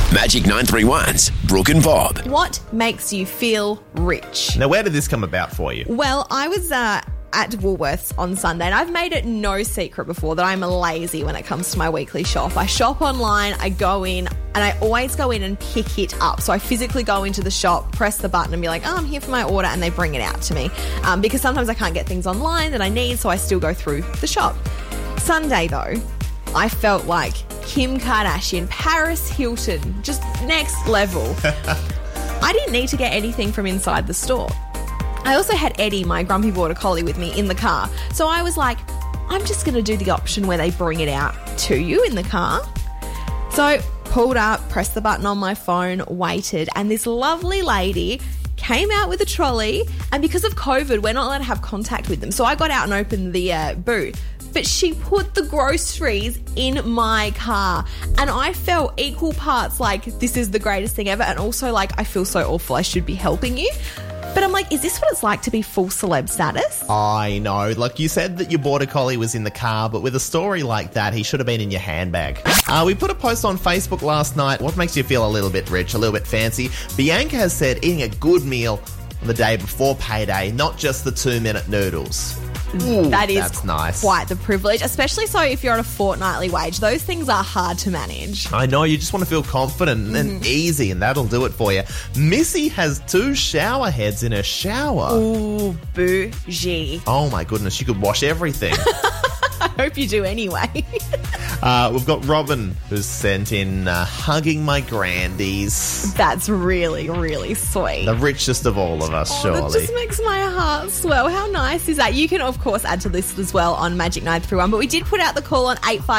Magic 931's Brooke and Bob. What makes you feel rich? Now, where did this come about for you? Well, I was at Woolworths on Sunday, and I've made it no secret before that I'm lazy when it comes to my weekly shop. I shop online, I go in, and I always go in and pick it up. So I physically go into the shop, press the button and be like, I'm here for my order, and they bring it out to me. Because sometimes I can't get things online that I need, so I still go through the shop. Sunday, though, I felt like Kim Kardashian, Paris Hilton, just next level. I didn't need to get anything from inside the store. I also had Eddie, my grumpy border collie, with me in the car. So I was like, I'm just going to do the option where they bring it out to you in the car. So pulled up, pressed the button on my phone, waited, and this lovely lady came out with a trolley. And because of COVID, we're not allowed to have contact with them. So I got out and opened the boot. But she put the groceries in my car, and I felt equal parts like this is the greatest thing ever, and also like I feel so awful, I should be helping you. But I'm like, is this what it's like to be full celeb status? I know. Like, you said that your border collie was in the car, but with a story like that, he should have been in your handbag. We put a post on Facebook last night. What makes you feel a little bit rich, a little bit fancy? Bianca has said eating a good meal on the day before payday, not just the 2-minute noodles. Ooh, that's nice. Quite the privilege, especially so if you're on a fortnightly wage. Those things are hard to manage. I know, you just want to feel confident and easy, and that'll do it for you. Missy has 2 shower heads in her shower. Ooh, bougie. Oh my goodness, you could wash everything. I hope you do anyway. We've got Robin, who's sent in hugging my grandies. That's really, really sweet. The richest of all of us, surely. That just makes my heart swell. How nice is that? You can, of course, add to this as well on Magic 931, but we did put out the call on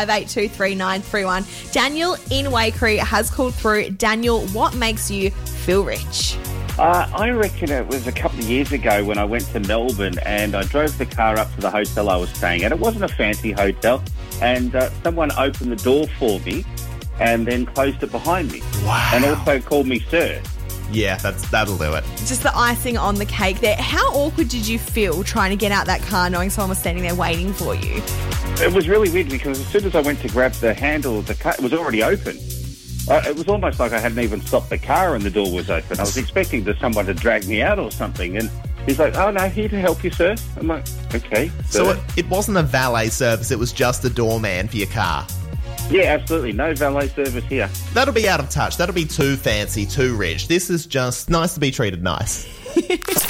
858-23931. Daniel in Waikerie has called through. Daniel, what makes you feel rich? I reckon it was a couple of years ago when I went to Melbourne and I drove the car up to the hotel I was staying at. It wasn't a fancy hotel, and someone opened the door for me and then closed it behind me. Wow. And also called me sir. Yeah, that'll do it. Just the icing on the cake there. How awkward did you feel trying to get out that car knowing someone was standing there waiting for you? It was really weird because as soon as I went to grab the handle of the car, it was already open. It was almost like I hadn't even stopped the car and the door was open. I was expecting someone to drag me out or something, and he's like, oh, no, here to help you, sir. I'm like, okay. So it wasn't a valet service, it was just a doorman for your car? Yeah, absolutely. No valet service here. That'll be out of touch. That'll be too fancy, too rich. This is just nice to be treated nice.